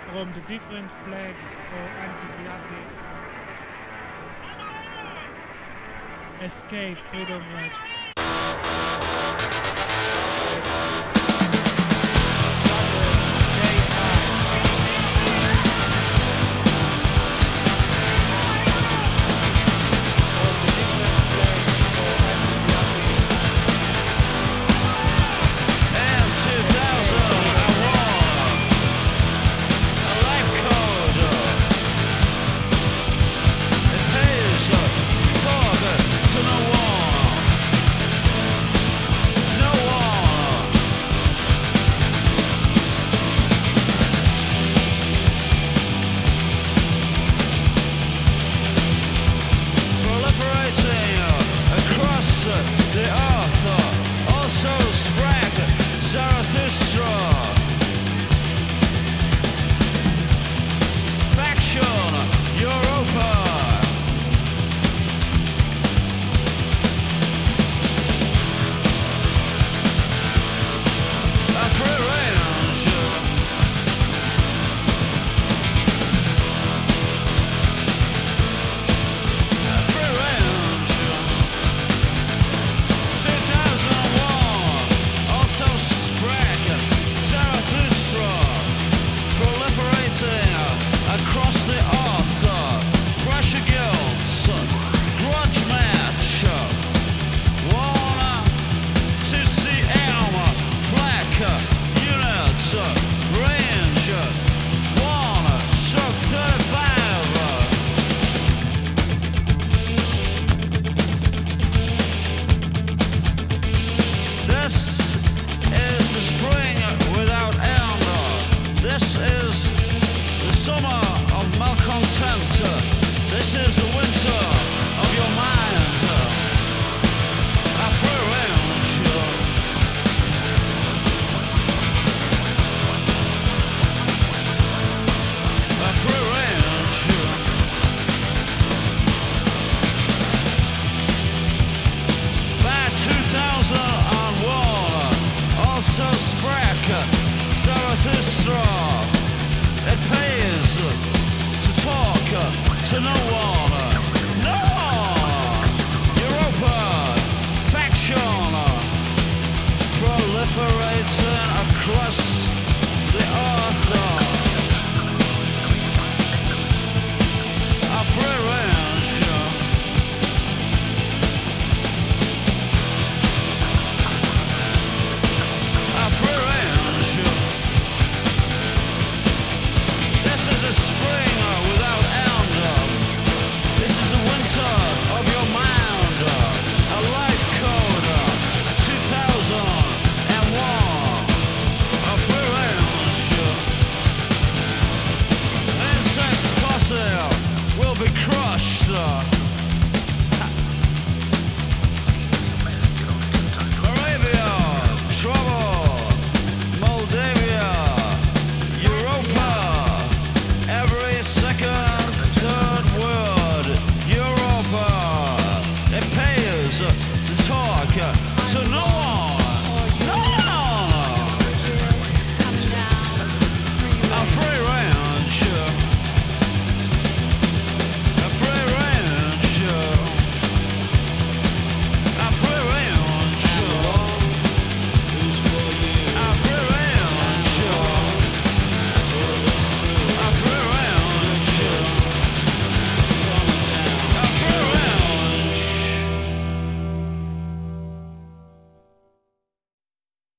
from the different flags or enthusiastic escape freedom march. This is the winter of your mind. I threw around you. I threw around you. By 2001, also Sprack, Zarathustra. It pays to talk to no one. No! Europa, faction, proliferating across the earth. A free range. A free range. This is a spring without end. This is the winter of your mind. A life code 2001. A free range. Insect posse will be crushed. Arabia, trouble, Moldavia, Europa, every second, third word, Europa. It pays to talk